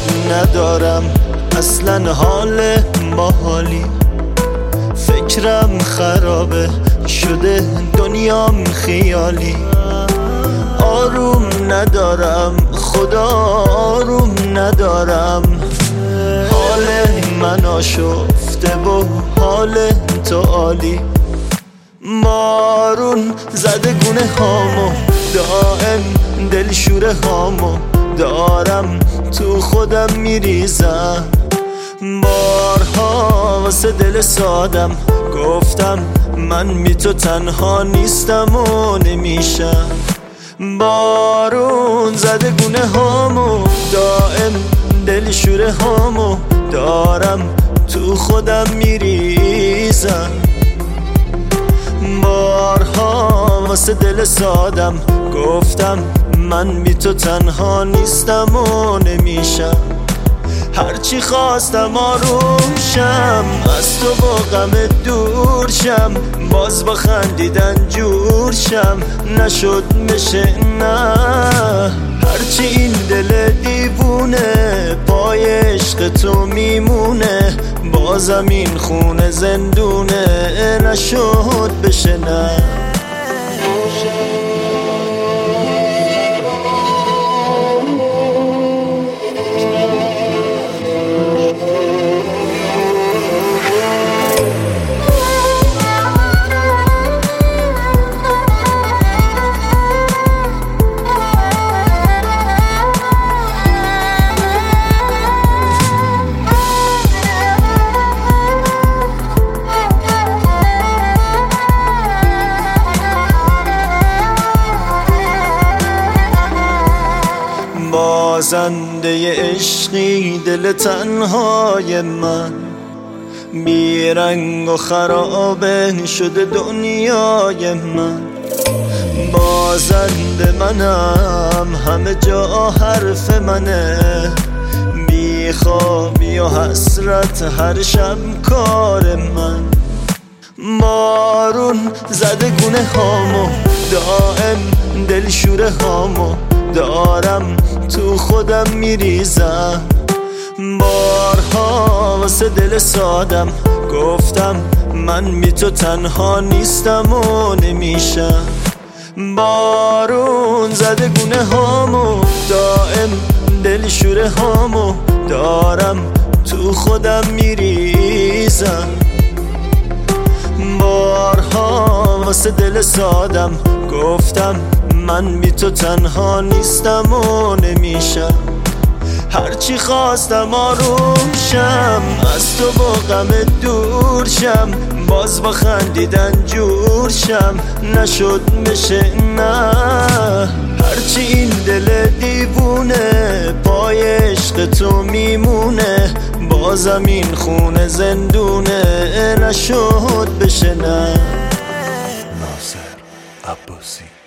ندارم اصلا حال باحالی. فکرم خرابه شده دنیام خیالی. آروم ندارم خدا آروم ندارم. حال من آشفته و حال تو عالی. بارون زده گونه هامو دائم دلشوره هامو دارم تو خودم میریزم. بارها واسه دل سادم گفتم من بی تو تنها نیستم و نمیشم. بارون زده گونه هامو دائم دلشوره هامو دارم تو خودم میریزم. بارها واسه دل سادم گفتم من بی تو تنها نیستم و نمیشم. هرچی خواستم آروم شم از تو با غم دور شم. باز با خندیدن جور شم نشد بشه نه. هرچی این دل دیوونه پای عشق تو میمونه. بازم این خونه زندونه نشد بشه نه. بازنده عشقی دل تنهای من. بیرنگ و خرابه شده دنیای من. بازنده منم همه جا حرف منه. بیخوابی و حسرت هر شب کار من. بارون زده گونه هامو دائم دلشوره هامو دارم تو خودم میریزم. بارها واسه دل سادم گفتم من بی تو تنها نیستم و نمیشم. بارون زده گونه هامو دائم دلشوره هامو دارم تو خودم میریزم. بارها واسه دل سادم گفتم من بی تو تنها نیستم و نمیشم. هرچی خواستم آروم شم از تو با غم دور شم. باز با خندیدن جور شم نشد بشه نه. هرچی این دل دیوونه پای عشق تو میمونه. بازم این خونه زندونه نشد بشه نه. ناصر عباسی.